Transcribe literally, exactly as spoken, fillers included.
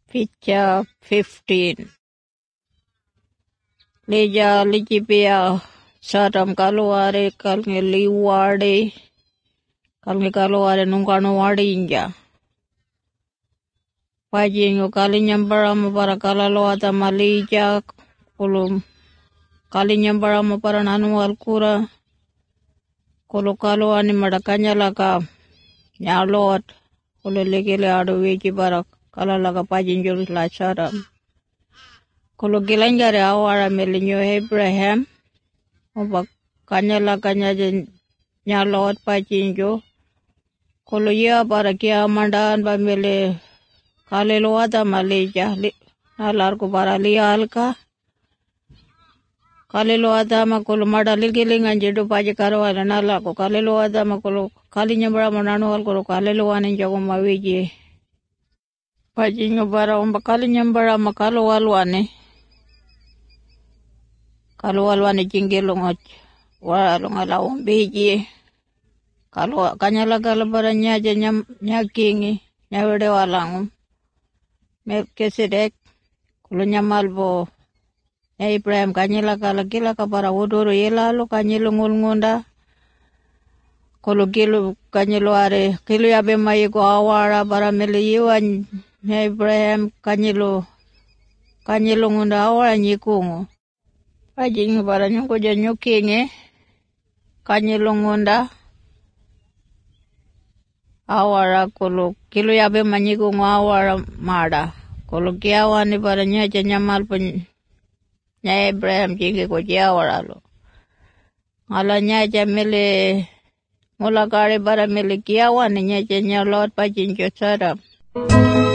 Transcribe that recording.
Picture fifteen. Leja lijipia satam kaluare kalnge liwade kalnge kaluare nungkano wade inja. Pajingo kalinyambarama para kalaloata malija kulum kalinyambarama para nanu alkura kulu kaluani madakanya laka nyalot kulu legele adu weji para kalalaga pajinjo la saram. Kulu gilanjare awara melinyo Abraham oba kanyala kanyaje nyalot pajinjo kulu ya para kia mandan ba mele kalelo ada Malaysia li nalar ko para lial ka kalelo ada ma kulu madalil gilingan jedo paje karwala nala ko kalelo ada ma kulu kalinya bara manano al kulu kalelo anin jago mawiji pajingo bara omba kalinya bara makalo walwane kalau walwane jingelo ngot wa ngala umbeji kalau kanyala galabaranya aja nyam nyakingi nyawede walangu Melkisedek kulo nyamalbo ya Ibrahim kanyela kala kila kapara wodoro yela lo kanyelo ngulngonda kulo kilo kanyelo are kilo yabe mai ko awara bara mele yiwan ya Ibrahim kanyelo kanyelo ngonda awara nyikungo pajing bara nyuko janyo kinge kanyelo ngonda awara kulo kilo yabe manyikungo awara mada kulo kiawani bara nyaja nyamal pun nya Ibrahim jinge ko kiawara lo ngala nyaja mele mula kare bara mele kiawani nyaja nyalot pajing jo saram.